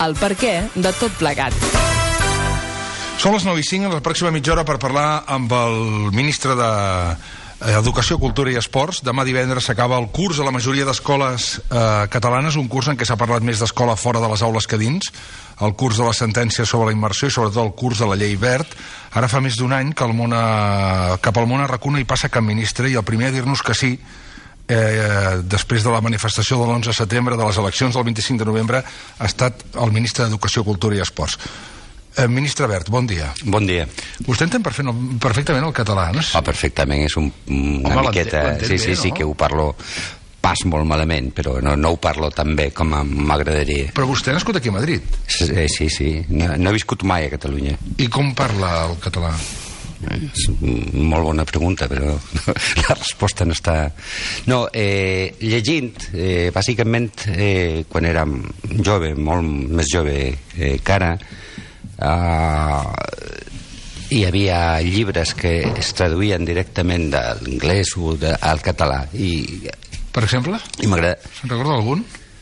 el perquè de tot plegat. Són les 9:05, la pròxima mitja hora per parlar amb el ministre d'Educació, Cultura i Esports. Demà divendres s'acaba el curs a la majoria d'escoles catalanes, un curs en què s'ha parlat més d'escola fora de les aules que dins, el curs de la sentència sobre la immersió i sobretot el curs de la llei verd. Ara fa més d'un any que cap al món arracuna hi passa cap ministre, i el primer a dir-nos que sí, després de la manifestació de l'11 de setembre, de les eleccions del 25 de novembre, ha estat el ministre d'Educació, Cultura i Esports. Ministre Wert, bon dia. Bon dia. Vostè entén perfectament el català, no? Perfectament, és una miqueta... Sí, que ho parlo pas molt malament, però no ho parlo tan bé com m'agradaria. Però vostè ha nascut aquí a Madrid? Sí. No he viscut mai a Catalunya. I com parla el català? És molt bona pregunta, però la resposta no està... No, llegint, bàsicament, quan érem jove, molt més jove que ara, hi havia llibres que es traduïen directament de l'anglès o al català. Per exemple? Se'n recorda algun?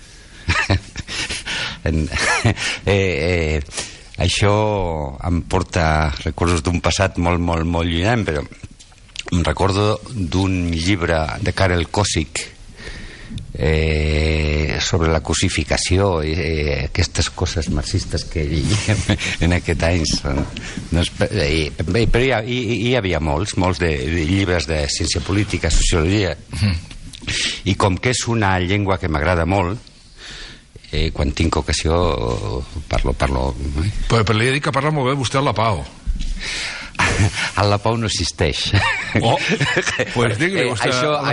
Això em porta records d'un passat molt, molt, molt llunyant, però em recordo d'un llibre de Karel Kosik sobre la cosificació i aquestes coses marxistes que en aquest anys però hi havia molts de llibres de ciència política, sociologia, i com que és una llengua que m'agrada molt, quan tinc ocasió parlo. Però li he dit que parla molt bé vostè a la Pau. El la Pau no existeix. Pues digui vostè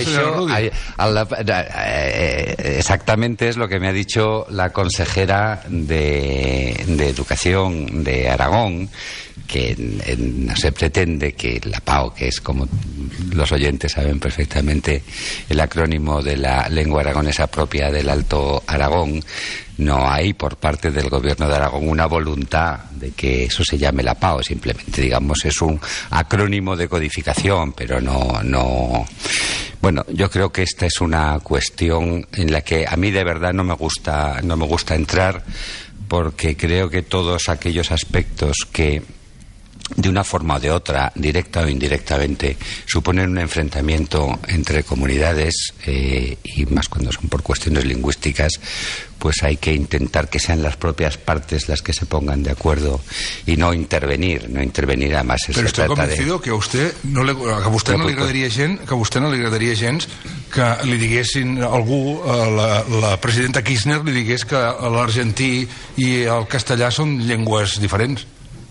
exactamente es lo que me ha dicho la consejera de Educación de Aragón, que no se pretende que la PAO, que es, como los oyentes saben perfectamente, el acrónimo de la lengua aragonesa propia del Alto Aragón, no hay por parte del gobierno de Aragón una voluntad de que eso se llame la PAO, simplemente, digamos, es un acrónimo de codificación, pero no... Bueno, yo creo que esta es una cuestión en la que a mí de verdad no me gusta entrar, porque creo que todos aquellos aspectos que de una forma o de otra, directa o indirectamente, suponen un enfrentamiento entre comunidades, y más cuando son por cuestiones lingüísticas, pues hay que intentar que sean las propias partes las que se pongan de acuerdo y no intervenir además. Però estic convencido que a vostè no li agradaria gens que li diguessin algú, la presidenta Kirchner li digués que l'argentí i el castellà són llengües diferents.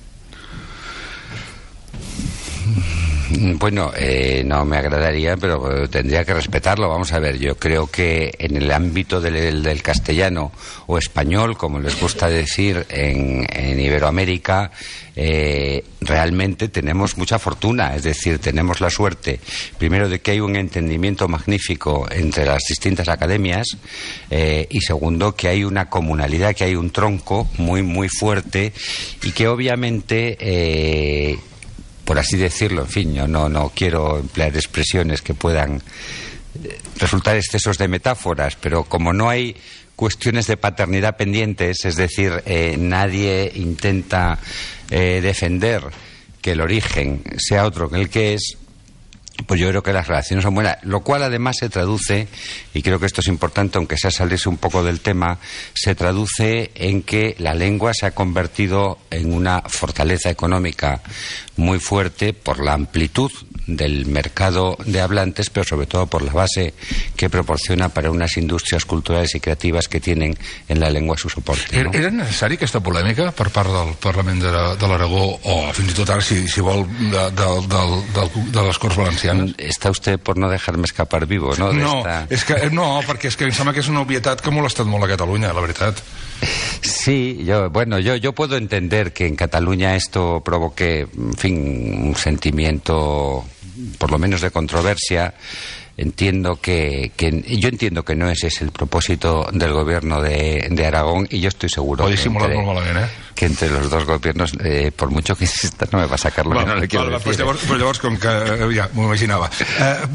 Bueno, no me agradaría, pero tendría que respetarlo. Vamos a ver, yo creo que en el ámbito del castellano o español, como les gusta decir en Iberoamérica, realmente tenemos mucha fortuna. Es decir, tenemos la suerte, primero, de que hay un entendimiento magnífico entre las distintas academias, y segundo, que hay una comunalidad, que hay un tronco muy, muy fuerte, y que obviamente... por así decirlo, en fin, yo no quiero emplear expresiones que puedan resultar excesos de metáforas, pero como no hay cuestiones de paternidad pendientes, es decir, nadie intenta defender que el origen sea otro que el que es, pues yo creo que las relaciones son buenas, lo cual además se traduce, y creo que esto es importante, aunque sea salirse un poco del tema, se traduce en que la lengua se ha convertido en una fortaleza económica muy fuerte por la amplitud del mercado de hablantes, pero sobre todo por la base que proporciona para unas industrias culturales y creativas que tienen en la lengua su soporte, ¿no? Era necessari aquesta polèmica per part del Parlament de l'Aragó, o fins i tot ara, si vol, de les Corts Valencianes? Está usted por no dejarme escapar vivo, ¿no? Perquè és que em sembla que és una obvietat que ha molestat molt a Catalunya, la veritat. Sí, yo puedo entender que en Cataluña esto provoque, en fin, un sentimiento, por lo menos de controversia. Yo entiendo que no ese es el propósito del gobierno de Aragón, y yo estoy seguro que entre los dos gobiernos, por mucho que insista, no me va a sacar lo que no le quiero decir. Però llavors, com que ja m'ho imaginava,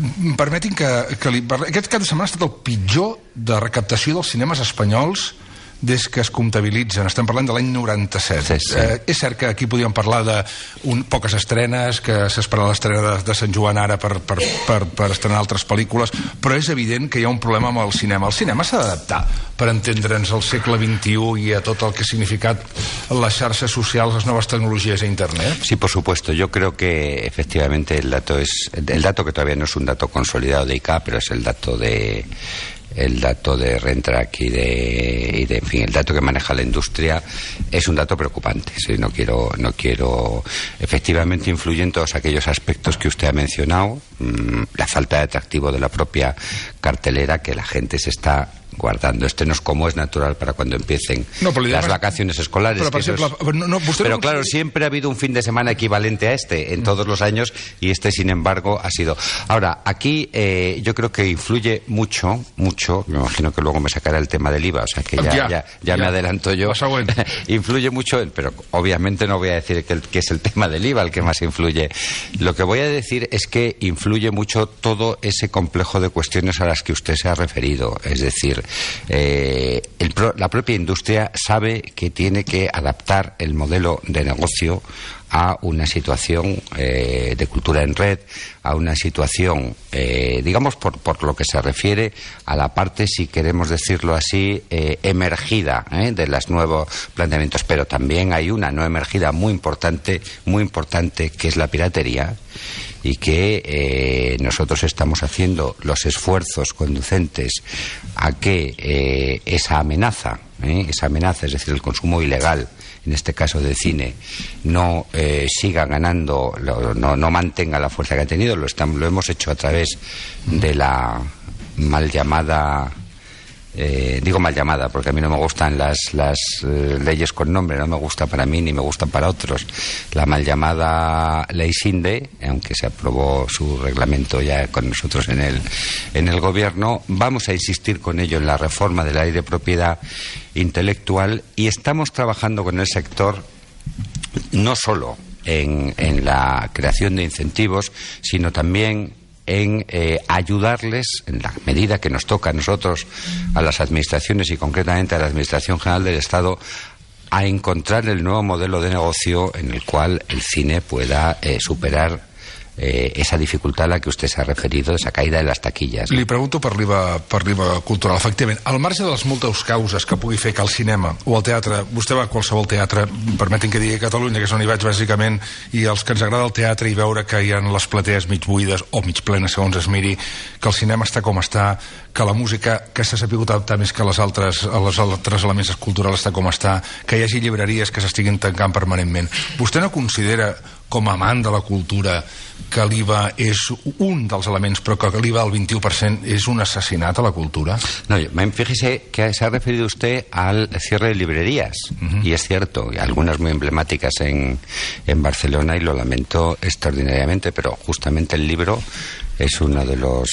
permetin que li parli. Aquest cap de setmana ha estat el pitjor de recaptació dels cinemes espanyols des que es comptabilitzen. Estem parlant de l'any 97. Sí. És cert que aquí podíem parlar de poques estrenes, que s'espera l'estrena de Sant Joan ara per estrenar altres pel·lícules, però és evident que hi ha un problema amb el cinema. El cinema s'ha d'adaptar per entendre'ns al segle XXI y a todo el que ha significado las xarxes sociales, las nuevas tecnologías e Internet? Sí, por supuesto. Yo creo que efectivamente el dato que todavía no es un dato consolidado de ICA, pero es el dato de Rentrac y de en fin, el dato que maneja la industria es un dato preocupante. Sí, no quiero efectivamente influye en todos aquellos aspectos que usted ha mencionado, la falta de atractivo de la propia cartelera, que la gente se está guardando. No es como es natural para cuando empiecen las vacaciones escolares. Pero claro, siempre ha habido un fin de semana equivalente a en todos los años, y sin embargo ha sido. Ahora, aquí yo creo que influye mucho, me imagino que luego me sacará el tema del IVA, o sea que ya me adelanto yo. Influye mucho, pero obviamente no voy a decir que es el tema del IVA el que más influye. Lo que voy a decir es que influye mucho todo ese complejo de cuestiones a las que usted se ha referido, es decir, la propia industria sabe que tiene que adaptar el modelo de negocio a una situación de cultura en red, a una situación, digamos, por lo que se refiere a la parte, si queremos decirlo así, emergida de los nuevos planteamientos. Pero también hay una no emergida muy importante, que es la piratería, y que nosotros estamos haciendo los esfuerzos conducentes a que esa amenaza, es decir, el consumo ilegal, en este caso de cine, no siga ganando, no mantenga la fuerza que ha tenido. Lo hemos hecho a través de la mal llamada, digo mal llamada porque a mí no me gustan las leyes con nombre, no me gusta para mí ni me gustan para otros, la mal llamada Ley Sinde, aunque se aprobó su reglamento ya con nosotros en el gobierno. Vamos a insistir con ello en la reforma de la ley de propiedad intelectual, y estamos trabajando con el sector no solo en la creación de incentivos, sino también en ayudarles, en la medida que nos toca a nosotros, a las administraciones y concretamente a la Administración General del Estado, a encontrar el nuevo modelo de negocio en el cual el cine pueda superar esa dificultat a la que usted s'ha referido, esa caïda de les taquilles. Li pregunto per l'IVA cultural. Efectivament, al marge de les moltes causes que pugui fer que el cinema o el teatre, vostè va a qualsevol teatre, permetin que digui a Catalunya, que és on hi vaig bàsicament, i els que ens agrada el teatre i veure que hi ha les platees mig buides o mig plenes, segons es miri, que el cinema està com està, que la música, que s'ha sabut adaptar més que els altres elements culturals, està com està, que hi hagi llibreries que s'estiguin tancant permanentment. Vostè no considera, com a amant de la cultura, que l'IVA és un dels elements, però que l'IVA al 21% és un assassinat a la cultura? No, fíjese que se ha referido usted al cierre de librerías, y es cierto, y algunas muy emblemáticas en Barcelona, y lo lamento extraordinariamente, pero justamente el libro es uno de los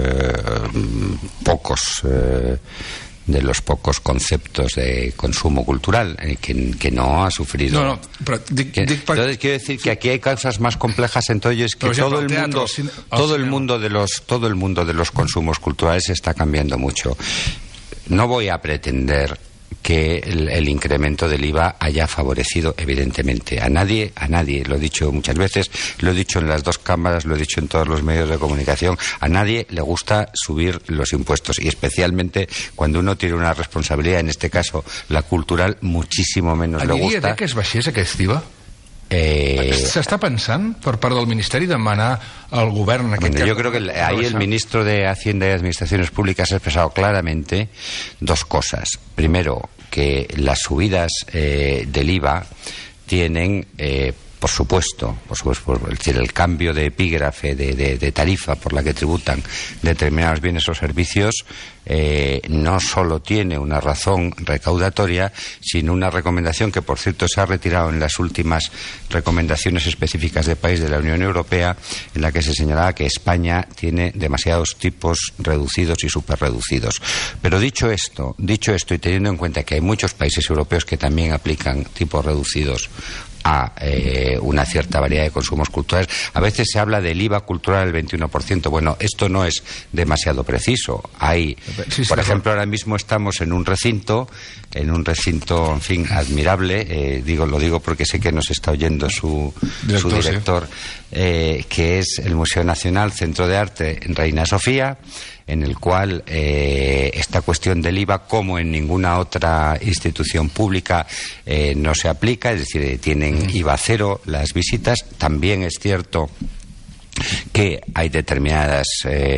pocos conceptos de consumo cultural que no ha sufrido. Entonces quiero decir que aquí hay causas más complejas. Entonces es que todo el mundo de los consumos culturales está cambiando mucho. No voy a pretender que el incremento del IVA haya favorecido evidentemente a nadie, lo he dicho muchas veces, lo he dicho en las dos cámaras, lo he dicho en todos los medios de comunicación, a nadie le gusta subir los impuestos, y especialmente cuando uno tiene una responsabilidad, en este caso la cultural, muchísimo menos le gusta. Aniria bé que es baixés aquest IVA? ¿S'està pensant per part del Ministeri demanar al govern yo creo que ahí el ministro de Hacienda y Administraciones Públicas ha expresado claramente dos cosas. Primero, que las subidas del IVA tienen por supuesto, es decir, el cambio de epígrafe de tarifa por la que tributan determinados bienes o servicios no solo tiene una razón recaudatoria, sino una recomendación que, por cierto, se ha retirado en las últimas recomendaciones específicas de país de la Unión Europea, en la que se señalaba que España tiene demasiados tipos reducidos y superreducidos. Pero dicho esto, y teniendo en cuenta que hay muchos países europeos que también aplican tipos reducidos a una cierta variedad de consumos culturales. A veces se habla del IVA cultural del 21%. Bueno, esto no es demasiado preciso. Hay, por ejemplo, ahora mismo estamos en un recinto, en fin, admirable. Lo digo porque sé que nos está oyendo su director, que es el Museo Nacional Centro de Arte Reina Sofía, en el cual esta cuestión del IVA, como en ninguna otra institución pública, no se aplica, es decir, tienen IVA cero las visitas. También es cierto que hay determinadas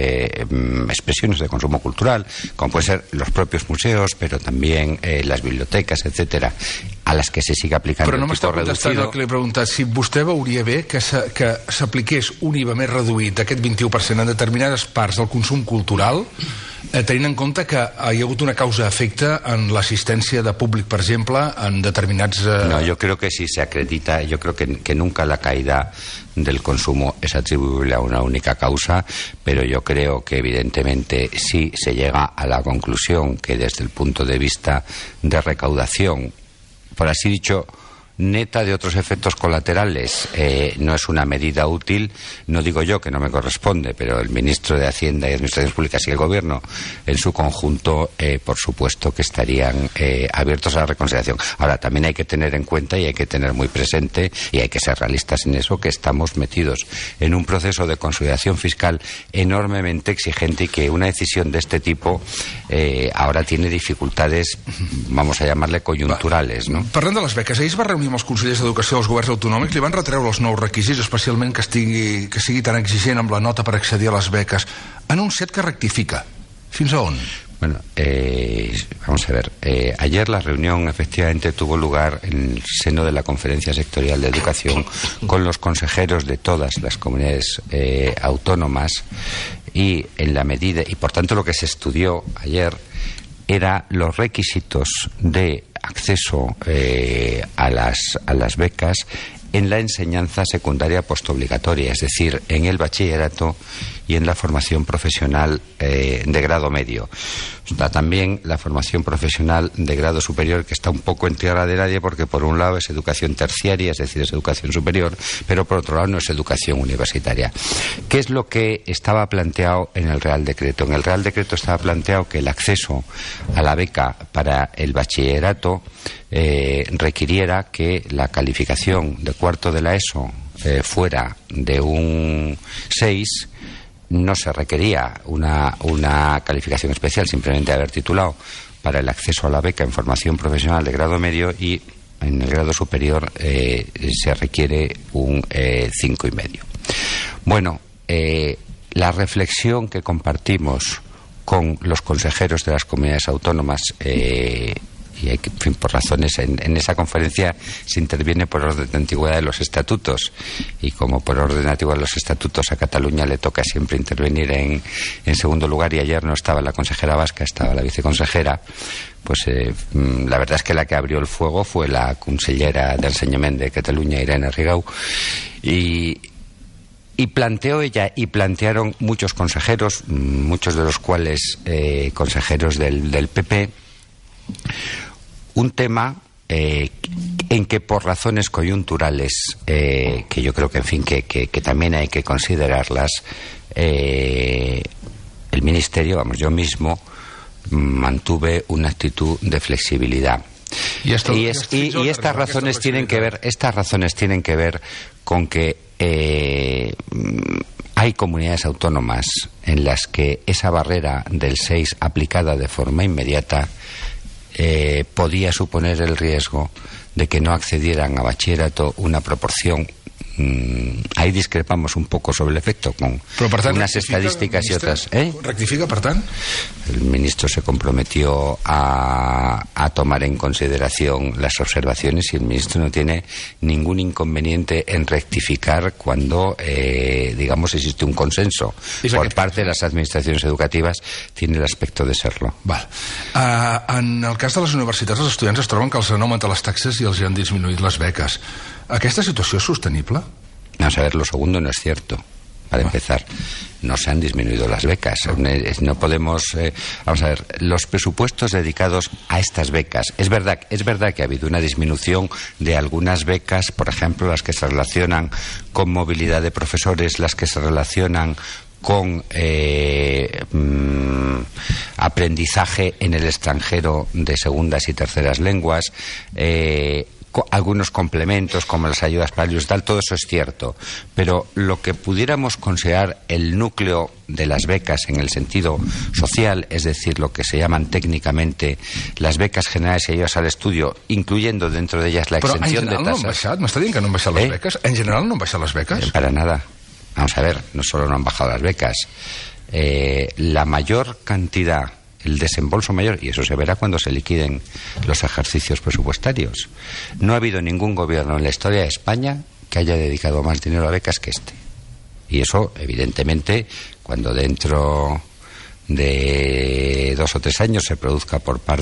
expresiones de consumo cultural, como pueden ser los propios museos, pero también las bibliotecas, etcétera, a les que se sigue aplicant Però no m'està contestant el que li he preguntat. Si vostè veuria bé que s'apliqués un IVA més reduït d'aquest 21% en determinades parts del consum cultural, tenint en compte que hi ha hagut una causa-efecte en l'assistència de públic, per exemple, en determinats... No, yo creo que si se acredita, yo creo que nunca la caída del consumo es atribuible a una única causa, pero yo creo que evidentemente si se llega a la conclusión que desde el punto de vista de recaudación, por así dicho, neta de otros efectos colaterales, no es una medida útil. No digo yo, que no me corresponde, pero el ministro de Hacienda y Administraciones Públicas y el Gobierno en su conjunto, por supuesto que estarían abiertos a la reconsideración. Ahora, también hay que tener en cuenta y hay que tener muy presente, y hay que ser realistas en eso, que estamos metidos en un proceso de consolidación fiscal enormemente exigente y que una decisión de este tipo ahora tiene dificultades, vamos a llamarle coyunturales, ¿no? Parlant de les beques, ahir es va reunir amb els consellers d'Educació dels governs autonòmics, li van retreure els nous requisits, especialment que sigui tan exigent amb la nota per accedir a les beques. Ha anunciat que rectifica. Fins a on? Bueno, vamos a ver. Ayer la reunión efectivamente tuvo lugar en el seno de la Conferencia Sectorial de Educación con los consejeros de todas las comunidades autónomas, y en la medida, y por tanto lo que se estudió ayer era los requisitos de acceso a las becas en la enseñanza secundaria postobligatoria, es decir, en el bachillerato y en la formación profesional de grado medio. Está también la formación profesional de grado superior, que está un poco en tierra de nadie, porque por un lado es educación terciaria, es decir, es educación superior, pero por otro lado no es educación universitaria. ¿Qué es lo que estaba planteado en el Real Decreto? En el Real Decreto estaba planteado que el acceso a la beca para el bachillerato requiriera que la calificación de cuarto de la ESO fuera de un 6. No se requería una calificación especial, simplemente haber titulado para el acceso a la beca en formación profesional de grado medio, y en el grado superior se requiere un 5,5. Bueno, la reflexión que compartimos con los consejeros de las comunidades autónomas, y hay que, en fin, por razones, en esa conferencia se interviene por orden de antigüedad de los estatutos, y como por orden de antigüedad de los estatutos a Cataluña le toca siempre intervenir en segundo lugar, y ayer no estaba la consejera vasca, estaba la viceconsejera, pues la verdad es que la que abrió el fuego fue la consellera de Enseñament de Cataluña, Irene Rigau, y planteó ella, y plantearon muchos consejeros, muchos de los cuales consejeros del PP, un tema en que por razones coyunturales, que yo creo que, en fin, que también hay que considerarlas, el Ministerio, yo mismo, mantuve una actitud de flexibilidad. Y estas razones tienen que ver con que hay comunidades autónomas en las que esa barrera del 6 aplicada de forma inmediata podía suponer el riesgo de que no accedieran a bachillerato una proporción. Ahí discrepamos un poco sobre el efecto con unas estadísticas y otras. ¿Rectifica, per tant? El ministro se comprometió a tomar en consideración las observaciones, y el ministro no tiene ningún inconveniente en rectificar cuando, digamos, existe un consenso por parte de las administraciones educativas. Tiene el aspecto de serlo. Val. En el cas de les universitats, els estudiants es troben que els han augmentat les taxes i els han disminuït les beques. ¿Aquesta situació és sostenible? Vamos a ver, lo segundo no es cierto. para empezar. No se han disminuido las becas. No podemos... vamos a ver, los presupuestos dedicados a estas becas. Es verdad que ha habido una disminución de algunas becas, por ejemplo, las que se relacionan con movilidad de profesores, las que se relacionan con aprendizaje en el extranjero de segundas y terceras lenguas, algunos complementos como las ayudas para el tal, todo eso es cierto, pero lo que pudiéramos considerar el núcleo de las becas en el sentido social, es decir, lo que se llaman técnicamente las becas generales y ayudas al estudio, incluyendo dentro de ellas la exención de tasas. Però en general no han baixat? M'està dient que no han baixat les beques? En general no han baixat les beques? Para nada. Vamos a ver, no solo no han bajado las becas, la mayor cantidad, el desembolso mayor, y eso se verá cuando se liquiden los ejercicios presupuestarios. No ha habido ningún gobierno en la historia de España que haya dedicado más dinero a becas que este. Y eso, evidentemente, cuando dentro de 2 o 3 años se produzca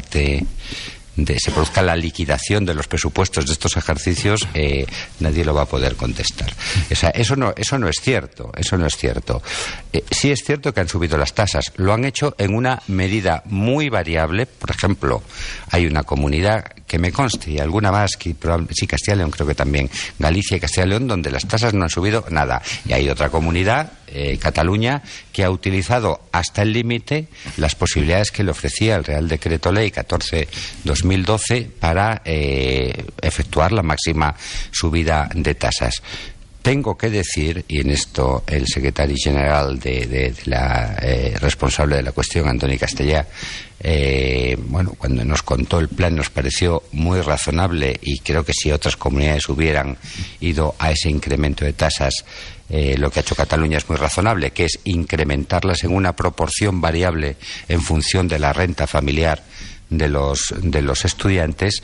la liquidación de los presupuestos de estos ejercicios, nadie lo va a poder contestar. O sea, eso no es cierto. Sí es cierto que han subido las tasas. Lo han hecho en una medida muy variable. Por ejemplo, hay una comunidad que me conste, y alguna más, sí, Castilla y León creo que también, Galicia y Castilla y León, donde las tasas no han subido nada. Y hay otra comunidad, Cataluña, que ha utilizado hasta el límite las posibilidades que le ofrecía el Real Decreto Ley 14/2012 para efectuar la máxima subida de tasas. Tengo que decir, y en esto el secretario general de la responsable de la cuestión, Antoni Castellà, cuando nos contó el plan nos pareció muy razonable, y creo que si otras comunidades hubieran ido a ese incremento de tasas, lo que ha hecho Cataluña es muy razonable, que es incrementarlas en una proporción variable en función de la renta familiar de los estudiantes.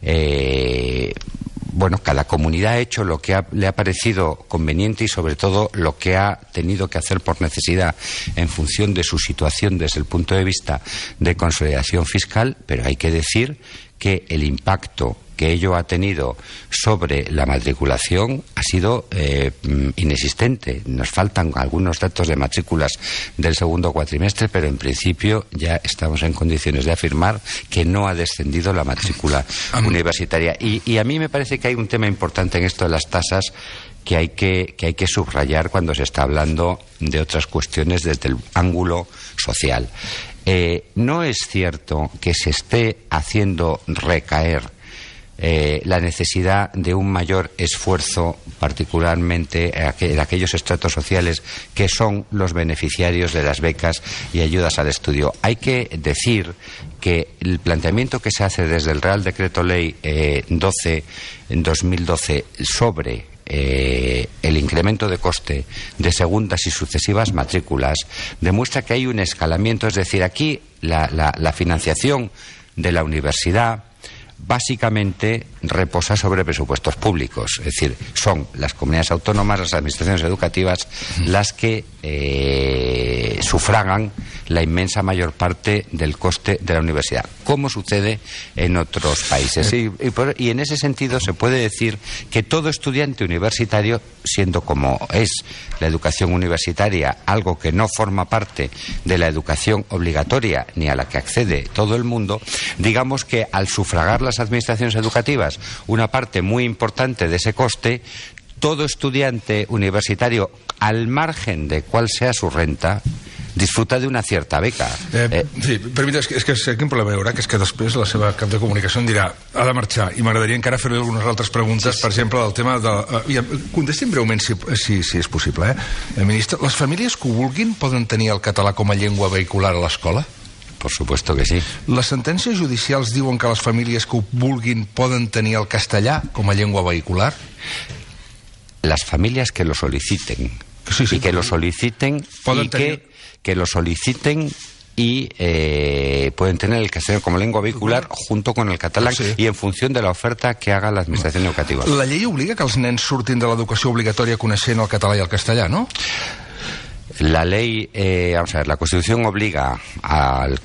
Cada comunidad ha hecho lo que le ha parecido conveniente, y sobre todo lo que ha tenido que hacer por necesidad en función de su situación desde el punto de vista de consolidación fiscal, pero hay que decir que el impacto que ello ha tenido sobre la matriculación ha sido inexistente. Nos faltan algunos datos de matrículas del segundo cuatrimestre, pero en principio ya estamos en condiciones de afirmar que no ha descendido la matrícula universitaria. Y a mí me parece que hay un tema importante en esto de las tasas que hay que subrayar cuando se está hablando de otras cuestiones desde el ángulo social. No es cierto que se esté haciendo recaer la necesidad de un mayor esfuerzo, particularmente en aquellos estratos sociales que son los beneficiarios de las becas y ayudas al estudio. Hay que decir que el planteamiento que se hace desde el Real Decreto Ley 12/2012 sobre el incremento de coste de segundas y sucesivas matrículas demuestra que hay un escalamiento. Es decir, aquí la financiación de la universidad básicamente reposa sobre presupuestos públicos, es decir, son las comunidades autónomas, las administraciones educativas, las que sufragan la inmensa mayor parte del coste de la universidad, como sucede en otros países. Y en ese sentido se puede decir que todo estudiante universitario, siendo como es la educación universitaria algo que no forma parte de la educación obligatoria ni a la que accede todo el mundo, digamos que al sufragar las administraciones educativas una parte muy importante de ese coste, todo estudiante universitario, al margen de cuál sea su renta, disfruta de una cierta beca. Sí, permita, és que aquí un problema hi haurà, que és que després la seva cap de comunicació em dirà ha de marxar, i m'agradaria encara fer-li algunes altres preguntes, per exemple, del tema de... Contesti'm breument, si és possible, ministre. Les famílies que ho vulguin poden tenir el català com a llengua vehicular a l'escola? Por supuesto que sí. Les sentències judicials diuen que les famílies que ho vulguin poden tenir el castellà com a llengua vehicular? Las familias que lo soliciten. Sí, y que lo soliciten que lo soliciten y pueden tener el castellano como lengua vehicular junto con el catalán, y en función de la oferta que haga la administración educativa. La llei obliga que els nens surtin de l'educació obligatòria coneixent el català i el castellà, no? La ley, vamos a ver, la Constitución obliga al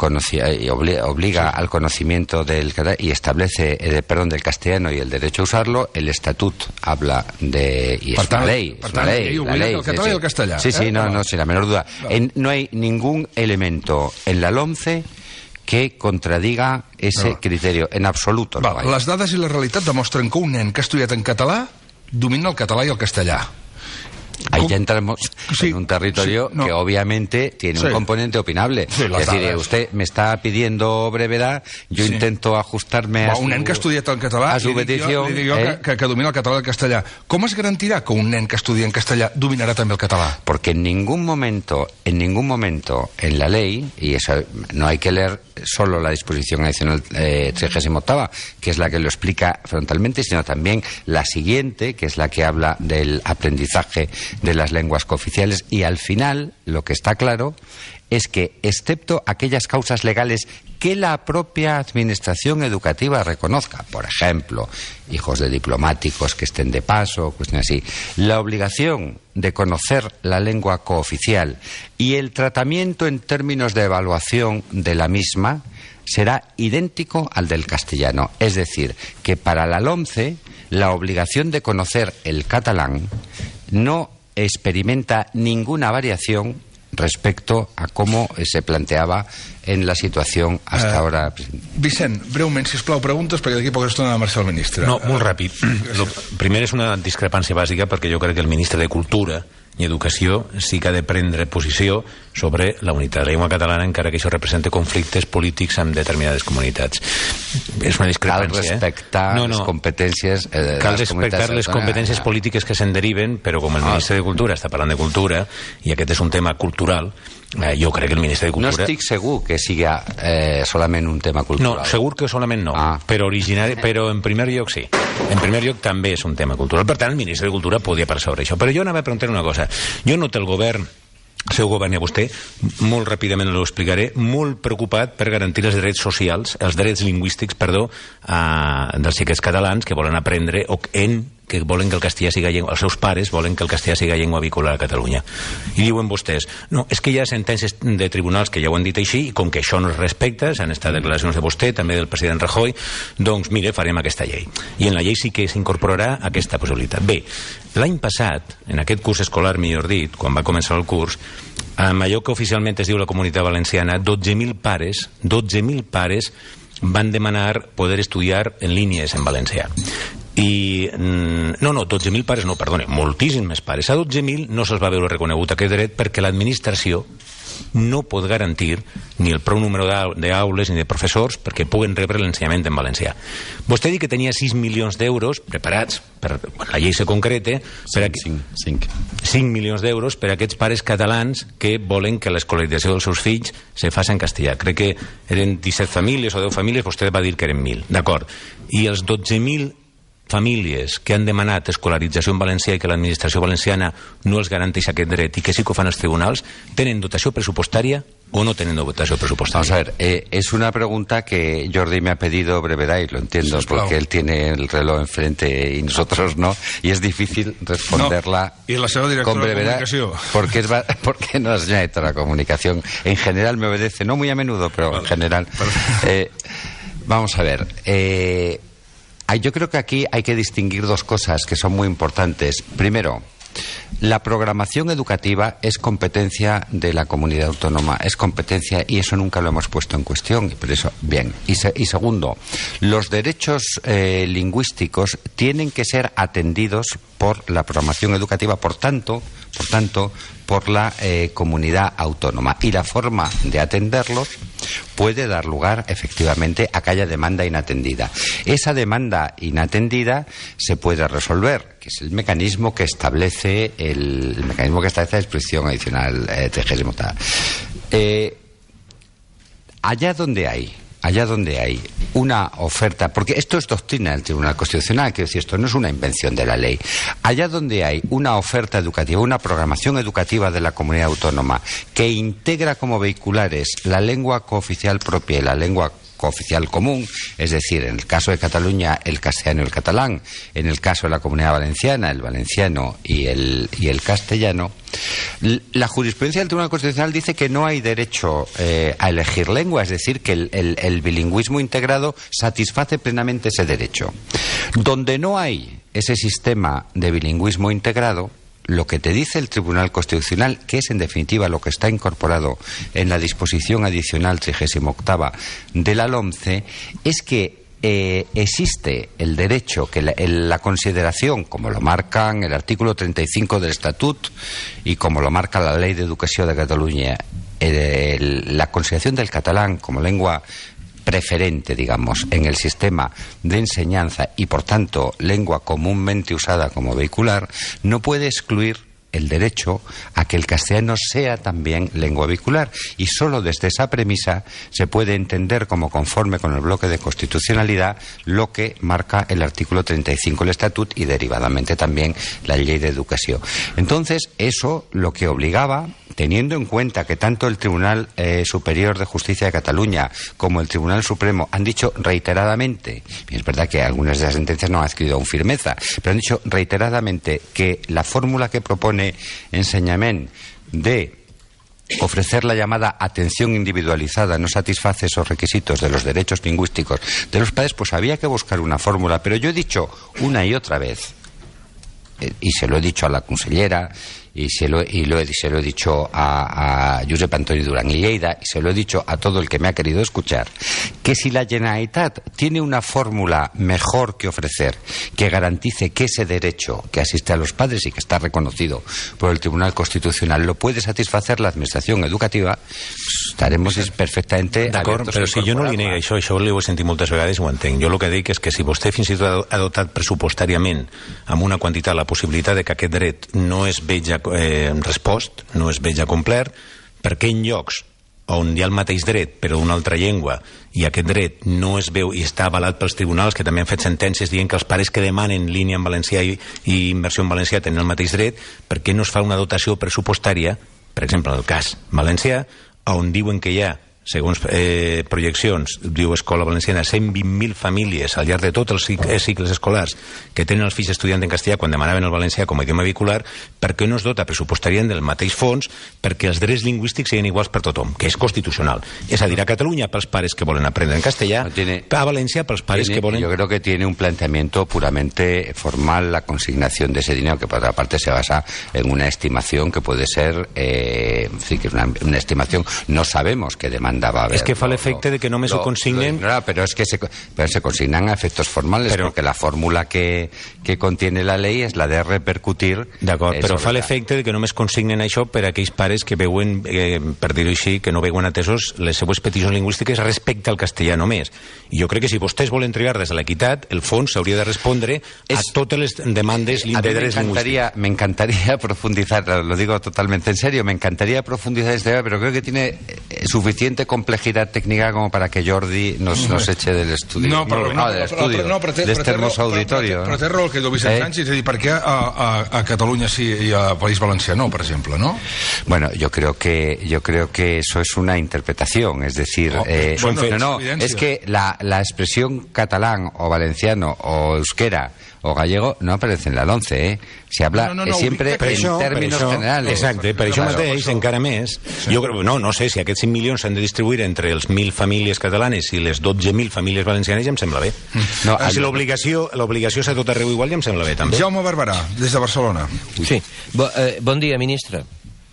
conocimiento del catalán y establece, del castellano y el derecho a usarlo. El Estatut habla de... y es una ley. La ley, el català i el castellà. Sí, no, sin la menor duda. No hay ningún elemento en la LOMCE que contradiga ese criterio, en absoluto. Les dades i la realitat demostren que un nen que ha estudiat en català domina el català i el castellà. Ahí ya entramos en un territorio que obviamente tiene un componente opinable. Es decir, usted me está pidiendo brevedad, yo intento ajustarme a un nen que ha estudiat en català a su petición, li dic jo que domina el català i el castellà. Com es garantirà que un nen que estudia en castellà dominarà també el català? Porque en ningún momento en la ley, y eso no hay que leer solo la disposición adicional 38ª, que es la que lo explica frontalmente, sino también la siguiente, que es la que habla del aprendizaje de las lenguas cooficiales, y al final lo que está claro es que, excepto aquellas causas legales que la propia administración educativa reconozca, por ejemplo, hijos de diplomáticos que estén de paso, cuestiones así, la obligación de conocer la lengua cooficial y el tratamiento en términos de evaluación de la misma será idéntico al del castellano. Es decir, que para la LOMCE la obligación de conocer el catalán no experimenta ninguna variación respecto a cómo se planteava en la situació hasta ahora. Vicent, breument, sisplau, preguntes, perquè d'aquí poca estona marxa el ministre. No, molt ràpid. Primer és una discrepància bàsica, perquè jo crec que el ministre de Cultura i Educació sí que ha de prendre posició sobre la unitat de la llengua catalana, encara que això represente conflictes polítics amb determinades comunitats. És una discrepància. Cal respectar les competències cal respectar les competències polítiques que se'n deriven, però com el ministre de Cultura està parlant de cultura, i aquest és un tema cultural, jo crec que el ministre de Cultura... No estic segur que sigui solament un tema cultural. No, segur que solament no, però en primer lloc sí. En primer lloc també és un tema cultural. Per tant, el ministre de Cultura podia parlar sobre això. Però jo anava a preguntar una cosa. Jo noto el govern, el seu govern i a vostè, molt ràpidament ho explicaré, molt preocupat per garantir els drets socials, els drets lingüístics, dels xiquets catalans que volen aprendre que volen que el castellà siga llengua, els seus pares volen que el castellà siga llengua vehicular a Catalunya. I diuen vostès, no, és que hi ha sentències de tribunals que ja ho han dit així, i com que això no es respecta, s'han estat declaracions de vostè, també del president Rajoy, doncs mire, farem aquesta llei. I en la llei sí que s'incorporarà aquesta possibilitat. Bé, l'any passat, en aquest curs escolar, millor dit, quan va començar el curs, amb allò que oficialment es diu la Comunitat Valenciana, 12.000 pares van demanar poder estudiar en línies en valencià. I no, 12.000 pares no, perdone, moltíssims més pares. A 12.000 no se'ls va veure reconegut aquest dret perquè l'administració no pot garantir ni el prou número d'aules ni de professors perquè puguen rebre l'ensenyament en valencià. Vostè ha dit que tenia 6 milions d'euros preparats, la llei se concrete, 5 milions d'euros per a aquests pares catalans que volen que l'escolarització dels seus fills se faci en castellà. Crec que eren 17 famílies o 10 famílies, vostè va dir que eren 1.000, d'acord. I els 12.000 famílies que han demanat escolarització en valencià i que l'administració valenciana no els garanteix aquest dret i que sí que ho fan els tribunals, ¿tenen dotació pressupostària o no tienen dotación presupuestaria? Vamos a ver, es una pregunta que Jordi me ha pedido brevedad y lo entiendo, sí, porque él tiene el reloj enfrente y nosotros no, y es difícil responderla con brevedad porque no es ya la comunicación. En general me obedece, no muy a menudo, pero en general. Vamos a ver, yo creo que aquí hay que distinguir dos cosas que son muy importantes. Primero, la programación educativa es competencia de la comunidad autónoma, es competencia y eso nunca lo hemos puesto en cuestión, por eso, bien. Y segundo, los derechos lingüísticos tienen que ser atendidos por la programación educativa, por tanto, por la comunidad autónoma. Y la forma de atenderlos puede dar lugar, efectivamente, a que haya demanda inatendida. Esa demanda inatendida se puede resolver, que es el mecanismo que establece la disposición adicional 30ª. Allá donde hay una oferta, porque esto es doctrina del Tribunal Constitucional, quiero decir, esto no es una invención de la ley. Allá donde hay una oferta educativa, una programación educativa de la comunidad autónoma que integra como vehiculares la lengua cooficial propia y la lengua cooficial común, es decir, en el caso de Cataluña el castellano y el catalán, en el caso de la Comunidad Valenciana el valenciano y el castellano, la jurisprudencia del Tribunal Constitucional dice que no hay derecho a elegir lengua, es decir, que el bilingüismo integrado satisface plenamente ese derecho. Donde no hay ese sistema de bilingüismo integrado, lo que te dice el Tribunal Constitucional, que es en definitiva lo que está incorporado en la disposición adicional 38ª de la LOMCE, es que existe el derecho, que la consideración, como lo marcan el artículo 35 del Estatut y como lo marca la Ley de Educació de Cataluña, la consideración del catalán como lengua preferente, digamos, en el sistema de enseñanza y, por tanto, lengua comúnmente usada como vehicular, no puede excluir el derecho a que el castellano sea también lengua vehicular, y solo desde esa premisa se puede entender como conforme con el bloque de constitucionalidad lo que marca el artículo 35 del Estatut y derivadamente también la Ley de Educación. Entonces, eso lo que obligaba, teniendo en cuenta que tanto el Tribunal Superior de Justicia de Cataluña como el Tribunal Supremo han dicho reiteradamente, y es verdad que algunas de las sentencias no han adquirido aún firmeza, pero han dicho reiteradamente que la fórmula que propone Enseñament de ofrecer la llamada atención individualizada no satisface esos requisitos de los derechos lingüísticos de los padres, pues había que buscar una fórmula. Pero yo he dicho una y otra vez, y se lo he dicho a la consellera, y se lo he dicho a Josep Antoni Duran i Lleida, y se lo he dicho a todo el que me ha querido escuchar, que si la Generalitat tiene una fórmula mejor que ofrecer, que garantice que ese derecho que asiste a los padres y que está reconocido por el Tribunal Constitucional lo puede satisfacer la Administración Educativa, pues estaremos perfectamente d'acord, però si jo no li nego això l'he sentit moltes vegades, ho entenc. Jo el que dic és que si vostè fins i tot ha dotat pressupostàriament amb una quantitat la possibilitat de que aquest dret no es veja respost, no es veja complert, perquè en llocs on hi ha el mateix dret però d'una altra llengua i aquest dret no es veu i està avalat pels tribunals, que també han fet sentències dient que els pares que demanen línia en valencià i immersió en valencià tenen el mateix dret, per què no es fa una dotació pressupostària, per exemple en el cas valencià, on diuen que hi ha, segons projeccions, diu Escola Valenciana, 120.000 famílies al llarg de tots els cicles escolars que tenen els fills estudiant en castellà quan demanaven el valencià com a idioma vehicular, perquè no es dota pressupostàriament del mateix fons perquè els drets lingüístics siguin iguals per tothom, que és constitucional. És a dir, a Catalunya pels pares que volen aprendre en castellà, a Valencia pels pares que volen... Yo creo que tiene un planteamiento puramente formal la consignación de ese dinero, que por otra parte se basa en una estimación que puede ser, sí, que es una estimación, no sabemos qué demanda va a haber. Es que fa l'efecte de que només ho consignen... Pero es que se consignan a efectos formales, porque la fórmula que contiene la ley es la de repercutir... D'acord, però fa l'efecte de que només consignen això per a aquells pares que veuen, per dir-ho així, que no veuen atesos les seues peticions lingüístiques respecte al castellà només. I jo crec que si vostès volen triar des de l'equitat, el fons s'hauria de respondre a totes les demandes de drets lingüístics. Me encantaría profundizar, lo digo totalmente en serio, me encantaría profundizar en este tema, pero creo que tiene suficiente complejidad técnica como para que Jordi nos eche del estudio. De este hermoso auditorio. Però té raó el que diu Vicent Sánchez, és a dir, per què a Catalunya sí i a País Valencià no, per exemple, no? Bueno, yo creo que eso es una interpretación, es decir, es que la expresión catalán o valenciano o euskera o gallego no aparece en la LOMCE, ¿eh? Se habla siempre en términos generales. Exacte, per això mateix, encara més, jo crec, no sé, si aquests 5 milions s'han de distribuir entre els 1.000 famílies catalanes i les 12.000 famílies valencianes, ja em sembla bé. Si l'obligació és a tot arreu igual, ja em sembla bé, també. Jaume Barberà, des de Barcelona. Sí, bon dia, ministre.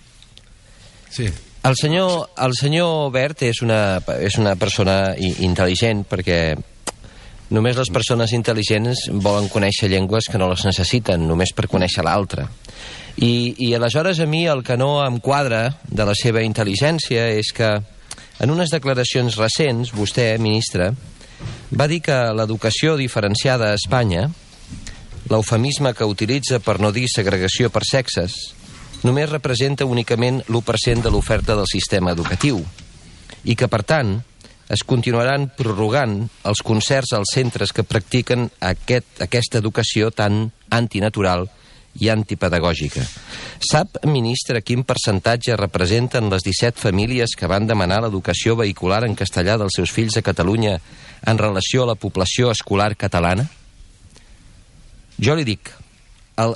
Sí. El senyor Wert és una persona intel·ligent, perquè només les persones intel·ligents volen conèixer llengües que no les necessiten, només per conèixer l'altra. I aleshores a mi el que no em quadra de la seva intel·ligència és que en unes declaracions recents, vostè, ministre, va dir que l'educació diferenciada a Espanya, l'eufemisme que utilitza per no dir segregació per sexes, només representa únicament l'1% de l'oferta del sistema educatiu i que, per tant, es continuaran prorrogant els concerts als centres que practiquen aquesta educació tan antinatural i antipedagògica. Sap, ministre, quin percentatge representen les 17 famílies que van demanar l'educació vehicular en castellà dels seus fills a Catalunya en relació a la població escolar catalana? Jo li dic, el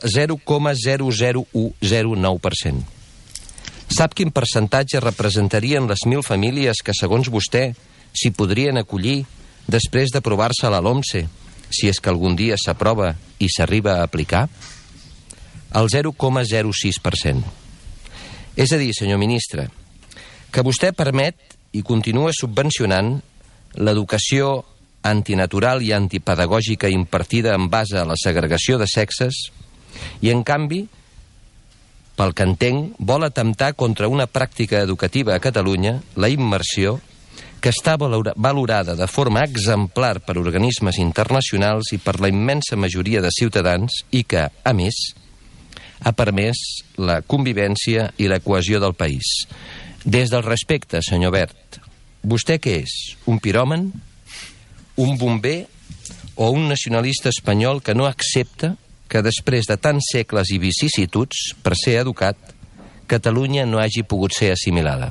0,00109%. Sap quin percentatge representarien les 1.000 famílies que, segons vostè, s'hi podrien acollir després d'aprovar-se la LOMCE, si és que algun dia s'aprova i s'arriba a aplicar? El 0,06%. És a dir, senyor ministre, que vostè permet i continua subvencionant l'educació antinatural i antipedagògica impartida en base a la segregació de sexes i, en canvi, pel que entenc, vol atemptar contra una pràctica educativa a Catalunya, la immersió, que està valorada de forma exemplar per organismes internacionals i per la immensa majoria de ciutadans i que, a més, ha permès la convivència i la cohesió del país. Des del respecte, senyor Wert, vostè què és? Un piròman? Un bomber? O un nacionalista espanyol que no accepta que després de tants segles i vicissituds, per ser educat, Catalunya no hagi pogut ser assimilada?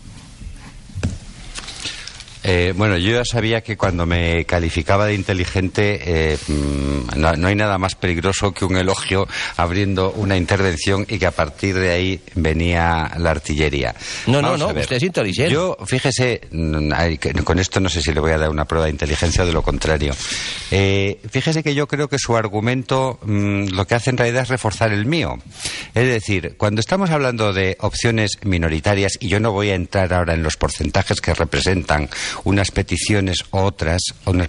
Bueno, yo ya sabía que cuando me calificaba de inteligente no hay nada más peligroso que un elogio abriendo una intervención y que a partir de ahí venía la artillería. No, usted es inteligente. Yo, fíjese, con esto no sé si le voy a dar una prueba de inteligencia o de lo contrario. Fíjese que yo creo que su argumento lo que hace en realidad es reforzar el mío. Es decir, cuando estamos hablando de opciones minoritarias, y yo no voy a entrar ahora en los porcentajes que representan unas peticiones u otras,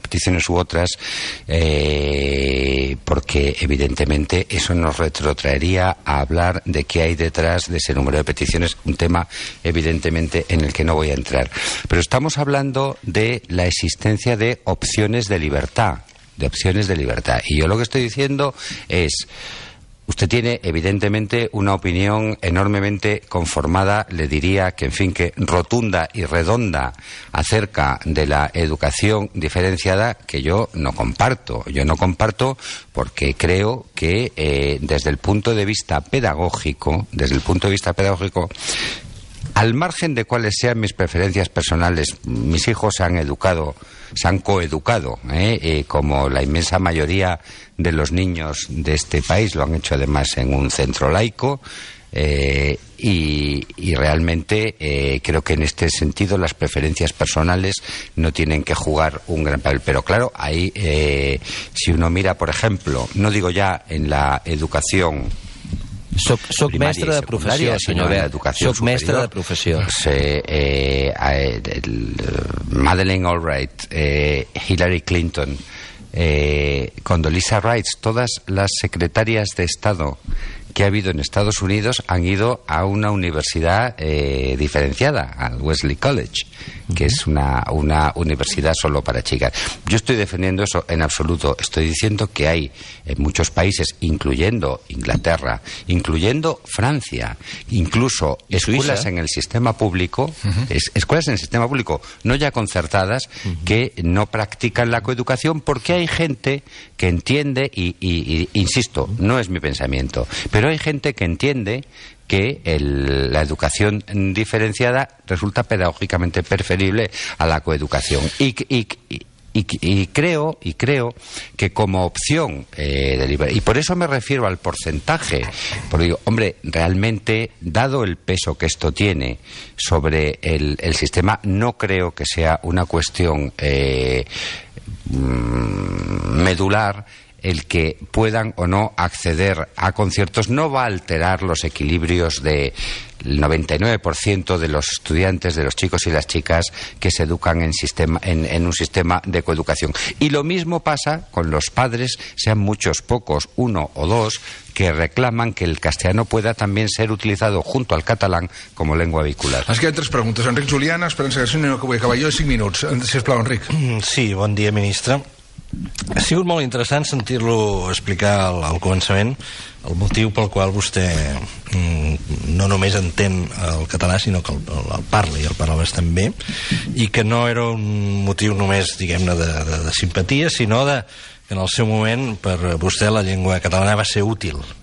porque evidentemente eso nos retrotraería a hablar de qué hay detrás de ese número de peticiones, un tema evidentemente en el que no voy a entrar. Pero estamos hablando de la existencia de opciones de libertad, y yo lo que estoy diciendo es: usted tiene, evidentemente, una opinión enormemente conformada, le diría que, en fin, que rotunda y redonda acerca de la educación diferenciada, que yo no comparto. Yo no comparto porque creo que desde el punto de vista pedagógico, al margen de cuáles sean mis preferencias personales, mis hijos se han coeducado, como la inmensa mayoría de los niños de este país, lo han hecho además en un centro laico, y realmente creo que en este sentido las preferencias personales no tienen que jugar un gran papel. Pero claro, ahí si uno mira, por ejemplo, no digo ya en la educación Soc mestre de professió, senyor Wert. Soc mestre de professió. Madeleine Albright, Hillary Clinton, Condoleezza Rice, todas las secretarias de Estado que ha habido en Estados Unidos han ido a una universidad diferenciada, al Wesley College, que es una universidad solo para chicas. Yo estoy defendiendo eso en absoluto. Estoy diciendo que hay en muchos países, incluyendo Inglaterra, incluyendo Francia, incluso escuelas en el sistema público, no ya concertadas, que no practican la coeducación porque hay gente que entiende, y insisto, no es mi pensamiento, pero hay gente que entiende que la educación diferenciada resulta pedagógicamente preferible a la coeducación. Y creo que como opción y por eso me refiero al porcentaje, porque digo, hombre, realmente, dado el peso que esto tiene sobre el sistema, no creo que sea una cuestión medular el que puedan o no acceder a conciertos. No va a alterar los equilibrios del 99% de los estudiantes, de los chicos y las chicas que se educan en un sistema de coeducación. Y lo mismo pasa con los padres, sean muchos, pocos, uno o dos, que reclaman que el castellano pueda también ser utilizado junto al catalán como lengua vehicular. Ens queden 3 preguntes. Enric Juliana, Esperança García, que vull acabar jo, 5 minuts. Sisplau, Enric. Sí, bon dia, ministre. Ha sigut molt interessant sentir-lo explicar al començament el motiu pel qual vostè no només entén el català, sinó que el parla, i el parla bastant bé, i que no era un motiu només, diguem-ne, de simpatia, sinó que en el seu moment per vostè la llengua catalana va ser útil.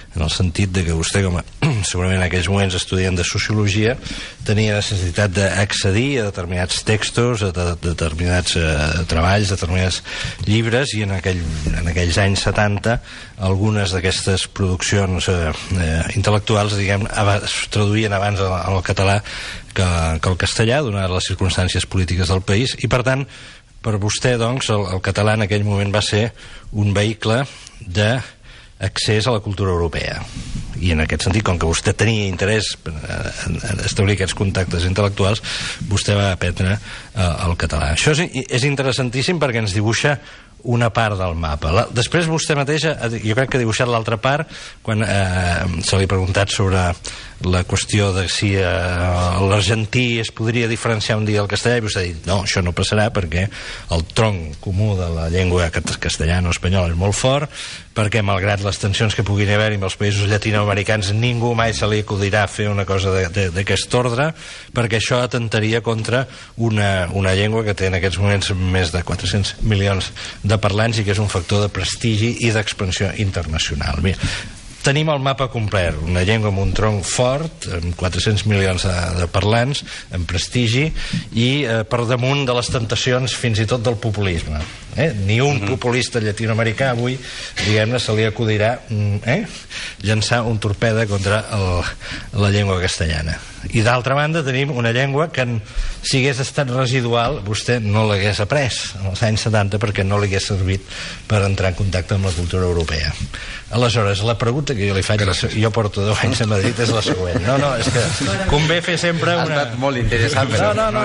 en el sentit de que vostè, com a segurament en aquells moments estudiant de sociologia, tenia necessitat d'accedir a determinats textos, a determinats treballs, determinats llibres, i en aquells anys 70 algunes d'aquestes produccions intel·lectuals, diguem, es traduïen abans al català que el castellà, donades les circumstàncies polítiques del país, i per tant, per vostè, doncs, el català en aquell moment va ser un vehicle d'accés a la cultura europea. I en aquest sentit, com que vostè tenia interès en establir aquests contactes intel·lectuals, vostè va aprendre el català. Això és interessantíssim perquè ens dibuixa una part del mapa. Després vostè mateix, jo crec que ha dibuixat l'altra part quan se li ha preguntat sobre la qüestió de si l'argentí es podria diferenciar un dia del castellà, i vostè ha dit, no, això no passarà perquè el tronc comú de la llengua castellana o espanyola és molt fort, perquè malgrat les tensions que puguin haver-hi amb els països llatinoamericans, ningú mai se li acudirà fer una cosa d'aquest ordre, perquè això atentaria contra una llengua que té en aquests moments més de 400 milions de parlants i que és un factor de prestigi i d'expansió internacional. Mira, tenim el mapa complet, una llengua amb un tronc fort, amb 400 milions de parlants, amb prestigi, i per damunt de les tentacions fins i tot del populisme. Ni un populista llatinoamericà avui, diguem-ne, se li acudirà llançar un torpede contra la llengua castellana. I d'altra banda tenim una llengua que si hagués estat residual vostè no l'hagués après en els anys 70 perquè no li hagués servit per entrar en contacte amb la cultura europea. Aleshores, la pregunta que jo li faig, jo porto 10 anys a Madrid, és la següent. No, és que convé fer sempre una... Ha estat molt interessant, però no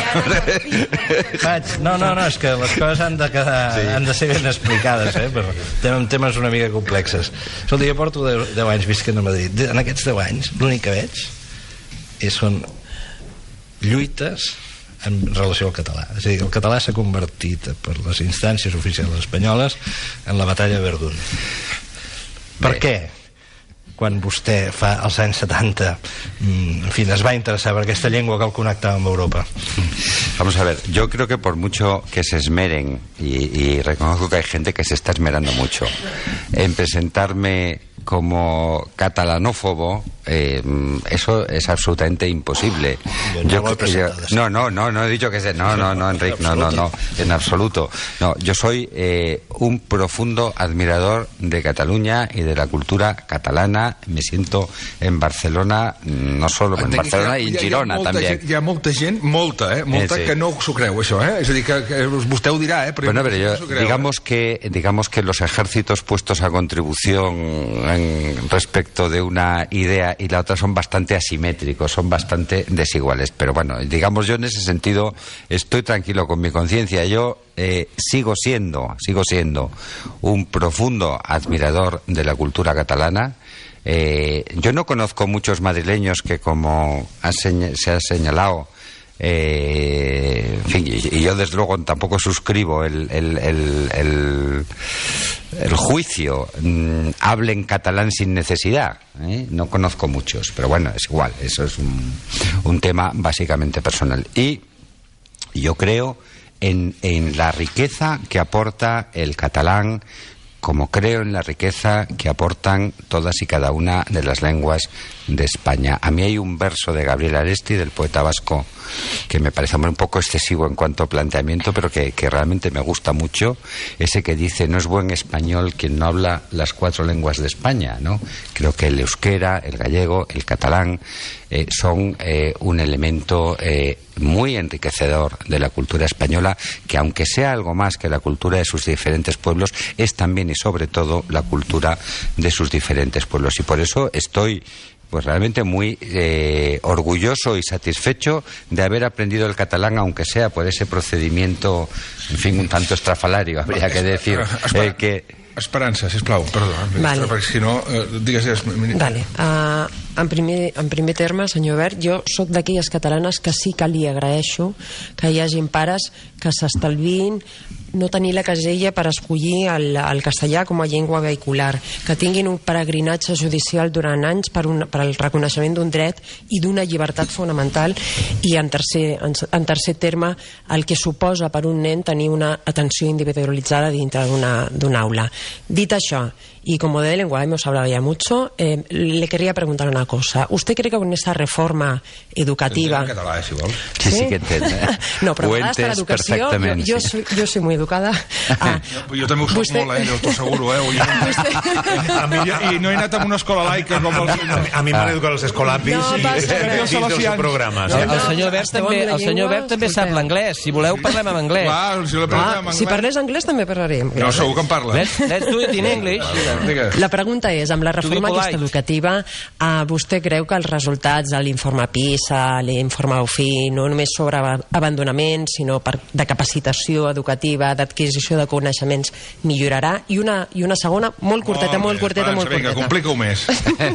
és que les coses han de ser ben explicades, però tenen temes una mica complexes. Escolta, jo porto 10 anys visquent a Madrid. En aquests 10 anys, l'únic que veig són lluites en relació al català. És a dir, el català s'ha convertit per les instàncies oficials espanyoles en la batalla de Verdún. Per què? Quan vostè fa als anys 70 en fin, es va interesar per aquesta llengua que el connectava amb Europa. Vamos a ver, yo creo que por mucho que se esmeren, y reconozco que hay gente que se está esmerando mucho en presentarme como catalanófobo, eso es absolutamente imposible. No he dicho que sea. No, Enrique, no, en absoluto. No, yo soy un profundo admirador de Cataluña y de la cultura catalana. Me siento en Barcelona, no solo en Barcelona, y en Girona també. Hi ha molta gent, molta, que no s'ho creu, això, És a dir, que vostè ho dirà, però bueno, pero digamos que los ejércitos puestos a contribución respecto de una idea y la otra son bastante asimétricos, son bastante desiguales. Pero bueno, digamos, yo en ese sentido estoy tranquilo con mi conciencia. Yo sigo siendo un profundo admirador de la cultura catalana. Yo no conozco muchos madrileños que, como se ha señalado, en fin, y yo desde luego tampoco suscribo el juicio, hablen catalán sin necesidad, no conozco muchos, pero bueno, es igual, eso es un tema básicamente personal. Y yo creo en la riqueza que aporta el catalán, como creo en la riqueza que aportan todas y cada una de las lenguas de España. A mí hay un verso de Gabriel Aresti, del poeta vasco, que me parece un poco excesivo en cuanto a planteamiento, pero que realmente me gusta mucho, ese que dice: no es buen español quien no habla las 4 lenguas de España, ¿no? Creo que el euskera, el gallego, el catalán son un elemento muy enriquecedor de la cultura española, que aunque sea algo más que la cultura de sus diferentes pueblos, es también y sobre todo la cultura de sus diferentes pueblos. Y por eso estoy pues realmente muy orgulloso y satisfecho de haber aprendido el catalán, aunque sea por ese procedimiento, en fin, un tanto estrafalario, habría que decir. Esperança, sisplau, perdó. Vale. Perquè si no, digues... Vale. En primer terme, senyor Wert, jo sóc d'aquelles catalanes que sí que li agraeixo que hi hagin pares que s'estalviïn no tenir la casella per escollir el castellà com a llengua vehicular, que tinguin un peregrinatge judicial durant anys per al reconeixement d'un dret i d'una llibertat fonamental, i en tercer terme el que suposa per un nen tenir una atenció individualitzada dintre d'una aula. Dit això, y como de lenguaje hemos hablado ya mucho, le quería preguntar una cosa. ¿Usted cree que con esta reforma educativa... En català, si vol. Sí que entiendo. No, preparada para la educación. Yo soy muy educada. Jo també ho soc molt, t'ho asseguro, I no he anat a una escola laica com el senyor. A mi m'han educat els escolapis i els seus programes. El senyor Wert també sap l'anglès. Si voleu, parlem en anglès. Si parlés anglès, també parlarem. No, segur que en parla. Let's do it in English. La pregunta és, amb la reforma aquesta educativa, vostè creu que els resultats de l'informe PISA, l'informe UFI, no només sobre abandonament, sinó de capacitació educativa, d'adquisició de coneixements, millorarà? I una segona, molt curteta. Vinga, complica-ho més.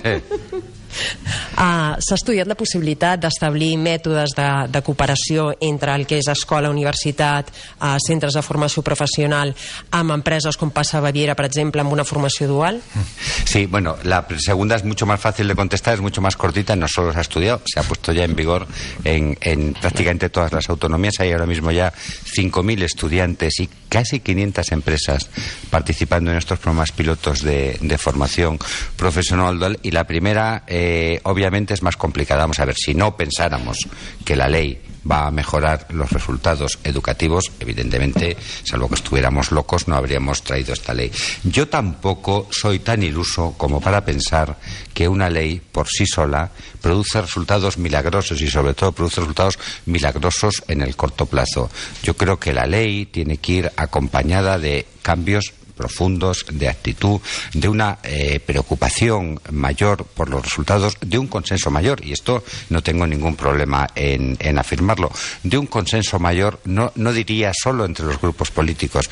S'ha estudiat la possibilitat d'establir mètodes de cooperació entre el que és escola, universitat, centres de formació professional, amb empreses com passa a Baviera, per exemple, amb una formació dual? Sí, bueno, la segunda es mucho más fácil de contestar, es mucho más cortita, no solo se ha estudiado, se ha puesto ya en vigor en prácticamente todas las autonomías. Hay ahora mismo ya 5.000 estudiantes y casi 500 empresas participando en estos programas pilotos de formación profesional dual, y la primera obviamente es más complicada. Vamos a ver, si no pensáramos que la ley va a mejorar los resultados educativos, evidentemente, salvo que estuviéramos locos, no habríamos traído esta ley. Yo tampoco soy tan iluso como para pensar que una ley por sí sola produce resultados milagrosos, y sobre todo produce resultados milagrosos en el corto plazo. Yo creo que la ley tiene que ir acompañada de cambios profundos, de actitud, de una preocupación mayor por los resultados, de un consenso mayor, y esto no tengo ningún problema en afirmarlo, de un consenso mayor, no diría solo entre los grupos políticos,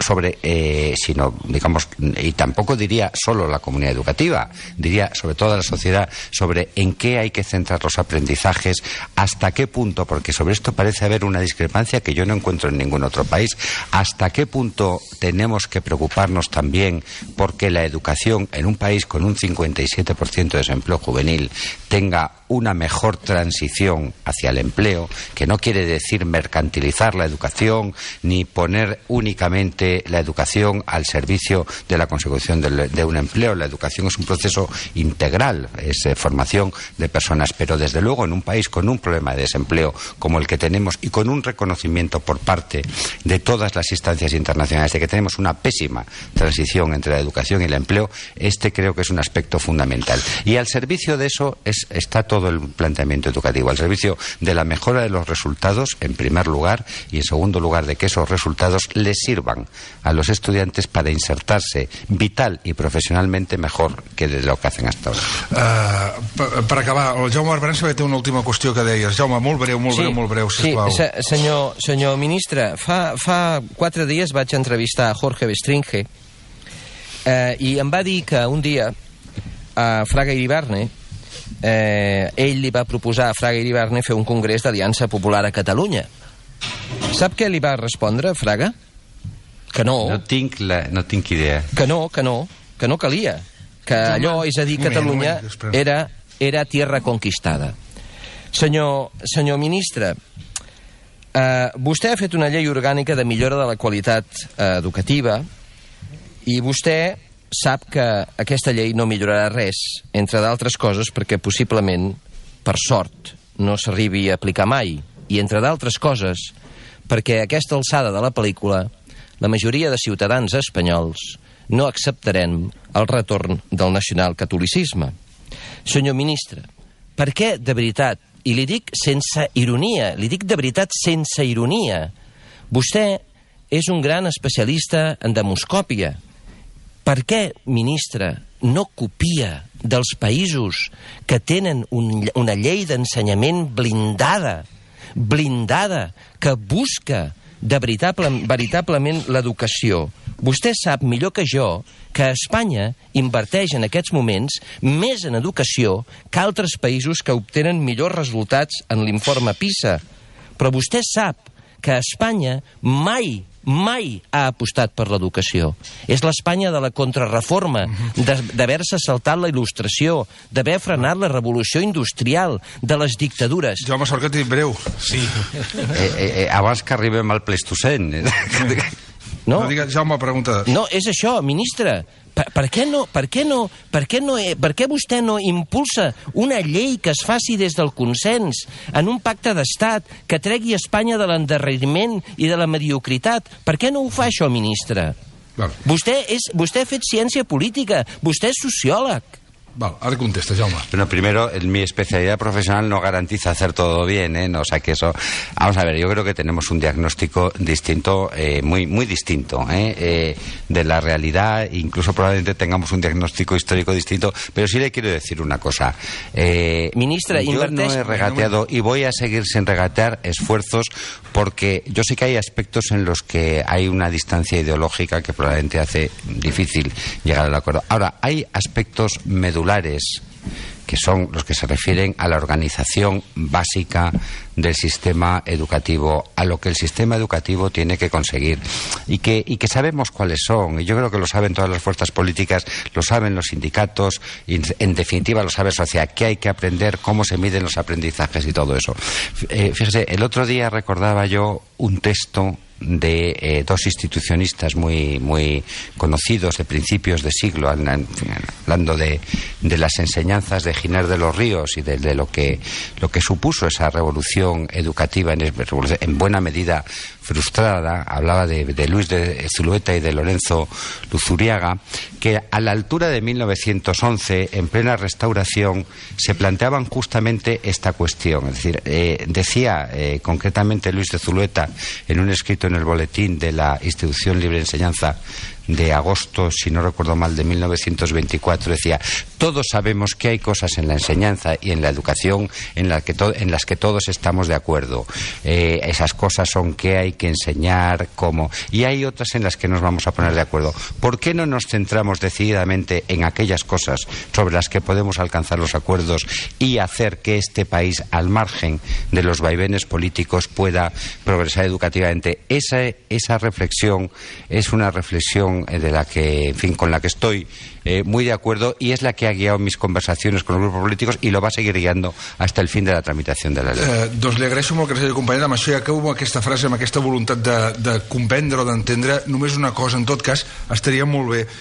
sino digamos, y tampoco diría solo la comunidad educativa, diría sobre toda la sociedad, sobre en qué hay que centrar los aprendizajes, hasta qué punto, porque sobre esto parece haber una discrepancia que yo no encuentro en ningún otro país, hasta qué punto tenemos que preocuparnos también porque la educación en un país con un 57% de desempleo juvenil tenga una mejor transición hacia el empleo, que no quiere decir mercantilizar la educación ni poner únicamente la educación al servicio de la consecución de un empleo. La educación es un proceso integral, es formación de personas, pero desde luego en un país con un problema de desempleo como el que tenemos, y con un reconocimiento por parte de todas las instancias internacionales de que tenemos una pésima transición entre la educación y el empleo, creo que es un aspecto fundamental. Y al servicio de eso está todo el planteamiento educativo, al servicio de la mejora de los resultados, en primer lugar, y en segundo lugar de que esos resultados les sirvan a los estudiantes para insertarse vital y profesionalmente mejor que de lo que hacen hasta ahora. Per acabar, el Jaume Arbenz té una última qüestió que deies. Jaume, molt breu, sisplau. Sí, senyor ministre, fa 4 dies vaig entrevistar a Jorge Bestringe i em va dir que un dia a Fraga Iribarne ell li va proposar a Fraga Iribarne fer un congrés d'Aliança Popular a Catalunya. Sap què li va respondre Fraga? Que no. No tinc idea. Que no calia. Que allò, és a dir, Catalunya era tierra conquistada. Senyor ministre, vostè ha fet una llei orgànica de millora de la qualitat educativa i vostè sap que aquesta llei no millorarà res, entre d'altres coses perquè possiblement, per sort, no s'arribi a aplicar mai, i entre d'altres coses perquè a aquesta alçada de la pel·lícula la majoria de ciutadans espanyols no acceptarem el retorn del nacionalcatolicisme. Senyor ministre, per què de veritat, i li dic sense ironia, li dic de veritat sense ironia, vostè és un gran especialista en demoscòpia, per què, ministre, no copia dels països que tenen una llei d'ensenyament blindada, que busca veritablement l'educació vostè sap millor que jo que Espanya inverteix en aquests moments més en educació que altres països que obtenen millors resultats en l'informe PISA. Però vostè sap que Espanya mai ha apostat per l'educació. És l'Espanya de la contrarreforma, d'haver-se saltat la il·lustració, d'haver frenat la revolució industrial, de les dictadures. Jaume Sort, que t'he dit breu. Sí. Abans que arribem al Pleistocè. No, Jaume, pregunta. no, és això, ministre. Per què vostè no impulsa una llei que es faci des del consens en un pacte d'estat que tregui Espanya de l'endarreriment i de la mediocritat? Per què no ho fa això, ministre? Val. Vostè ha fet ciència política, vostè és sociòleg. Val, ara contesta, Jaume. Bueno, primero, mi especialidad profesional no garantiza hacer todo bien, ¿eh? No, o sea que eso... Vamos a ver, yo creo que tenemos un diagnóstico distinto, muy distinto, de la realidad. Incluso probablemente tengamos un diagnóstico histórico distinto, pero sí le quiero decir una cosa. Ministra, yo no he regateado y voy a seguir sin regatear esfuerzos, porque yo sé que hay aspectos en los que hay una distancia ideológica que probablemente hace difícil llegar al acuerdo. Ahora, hay aspectos medulares que son los que se refieren a la organización básica del sistema educativo, a lo que el sistema educativo tiene que conseguir y que sabemos cuáles son, y yo creo que lo saben todas las fuerzas políticas, lo saben los sindicatos, y en definitiva lo sabe la sociedad, qué hay que aprender, cómo se miden los aprendizajes y todo eso. Fíjese, el otro día recordaba yo un texto de dos institucionistas muy conocidos de principios de siglo, hablando de las enseñanzas de Giner de los Ríos y de lo que supuso esa revolución educativa, en buena medida frustrada. Hablaba de Luis de Zulueta y de Lorenzo Luzuriaga, que a la altura de 1911, en plena restauración, se planteaban justamente esta cuestión. Es decir, decía concretamente Luis de Zulueta en un escrito en el boletín de la Institución Libre de Enseñanza de agosto, si no recuerdo mal, de 1924, decía: todos sabemos que hay cosas en la enseñanza y en la educación en las que todos estamos de acuerdo. Esas cosas son qué hay que enseñar, cómo, y hay otras en las que nos vamos a poner de acuerdo. ¿Por qué no nos centramos decididamente en aquellas cosas sobre las que podemos alcanzar los acuerdos y hacer que este país, al margen de los vaivenes políticos, pueda progresar educativamente? Esa reflexión es una reflexión de la que, en fin, con la que estoy muy de acuerdo, y es la que ha guiado mis conversaciones con los grupos políticos y lo va a seguir guiando hasta el fin de la tramitación de la ley. Doncs li agraeixo molt que ens hagi acompanyat. Amb això ja acabo amb aquesta frase, amb aquesta voluntat de comprendre o d'entendre. Només una cosa, en tot cas, estaria molt bé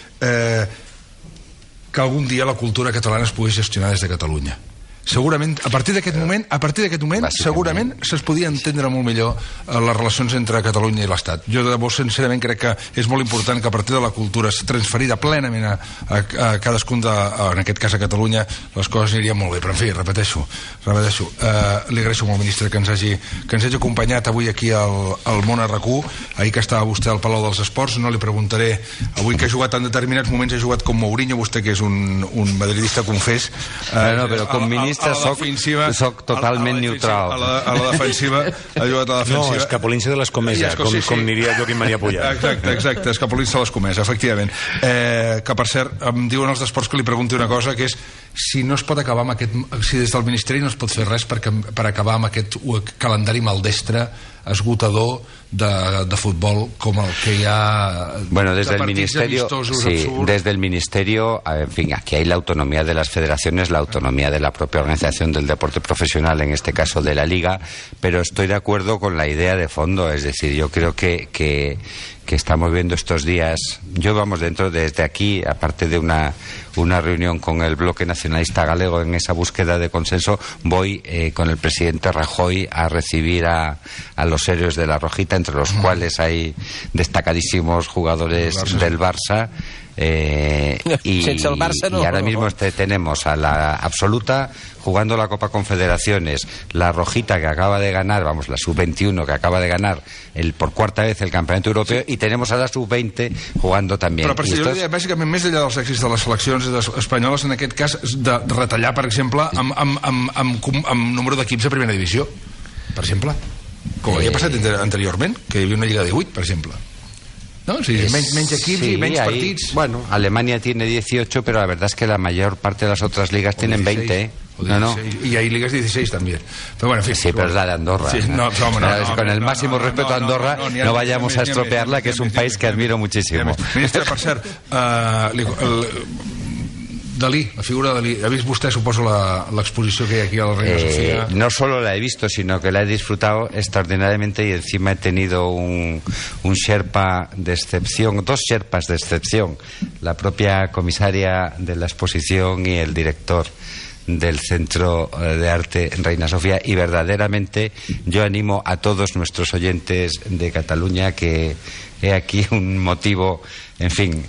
que algun dia la cultura catalana es pogués gestionar des de Catalunya. Segurament, a partir d'aquest moment segurament se'ls podia entendre molt millor les relacions entre Catalunya i l'Estat. Jo de debò sincerament crec que és molt important que a partir de la cultura transferida plenament a cadascun en aquest cas a Catalunya, les coses anirien molt bé. Però en fi, repeteixo, li agraeixo molt, ministre, que ens hagi acompanyat avui aquí al Món RQ. Ahir que estava vostè al Palau dels Esports, no li preguntaré avui que ha jugat en determinats moments, ha jugat com Mourinho, vostè que és un madridista confés. Però com ministre soc totalment neutral. A la defensiva ha jugat a la defensiva. No, escapolint-se de l'escomesa, com diria Joaquim Maria Pujol. Exacte, escapolint-se de l'escomesa, efectivament. Que per cert, em diuen els d'Esports que li pregunti una cosa, que és si no es pot acabar amb aquest, si des del Ministeri no es pot fer res per acabar amb aquest calendari maldestre, esgotador de futbol com el que hi ha. Bueno, desde el Ministerio, en fin, aquí hay la autonomía de las federaciones, la autonomía de la propia organización del deporte profesional, en este caso de la Liga, pero estoy de acuerdo con la idea de fondo. Es decir, yo creo que estamos viendo estos días, desde aquí, aparte de una reunión con el Bloque Nacionalista Galego en esa búsqueda de consenso, voy con el presidente Rajoy a recibir a los héroes de la Rojita, entre los cuales hay destacadísimos jugadores del Barça. Y ahora mismo tenemos a la absoluta jugando la Copa Confederaciones, la Rojita que acaba de ganar, la Sub-21 que acaba de ganar por cuarta vez el Campeonato Europeo, i tenemos a la Sub-20 jugando també. Però president, bàsicament, més enllà dels èxits de les seleccions espanyoles, en aquest cas, de retallar, per exemple, amb número d'equips de primera divisió, per exemple, com havia passat anteriorment, que hi havia una Lliga de 18, per exemple. ¿no? Sí, menys equips y menys partits. Bueno, Alemania tiene 18, pero la verdad es que la mayor parte de las otras ligas tienen 20, ¿eh? No. Y hay ligas 16 también. Pero bueno, en fin, sí, pero es la de Andorra. Sí, Con el máximo respeto a Andorra, no vayamos a estropearla, que es un país que admiro muchísimo. Ministre, per cert, Dalí, la figura de Dalí. ¿Ha visto usted, suposo, la exposición que hay aquí a la Reina Sofía? No solo la he visto, sino que la he disfrutado extraordinariamente, y encima he tenido un Sherpa de excepción, 2 Sherpas de excepción, la propia comisaria de la exposición y el director del Centro de Arte Reina Sofía, y verdaderamente yo animo a todos nuestros oyentes de Cataluña que he aquí un motivo, en fin,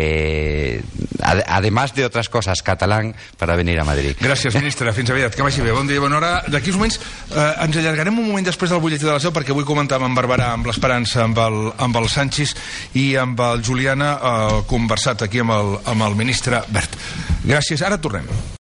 además de otras cosas, catalán, para venir a Madrid. Gràcies, ministre. Fins aviat. Que vagi bé. Bon dia, bona hora. D'aquí uns moments ens allargarem un moment després del butlletí de les 10, perquè vull comentar amb en Barberà, amb l'Esperança, amb el Sanchis i amb el Juliana, conversat aquí amb el ministre Wert. Gràcies. Ara tornem.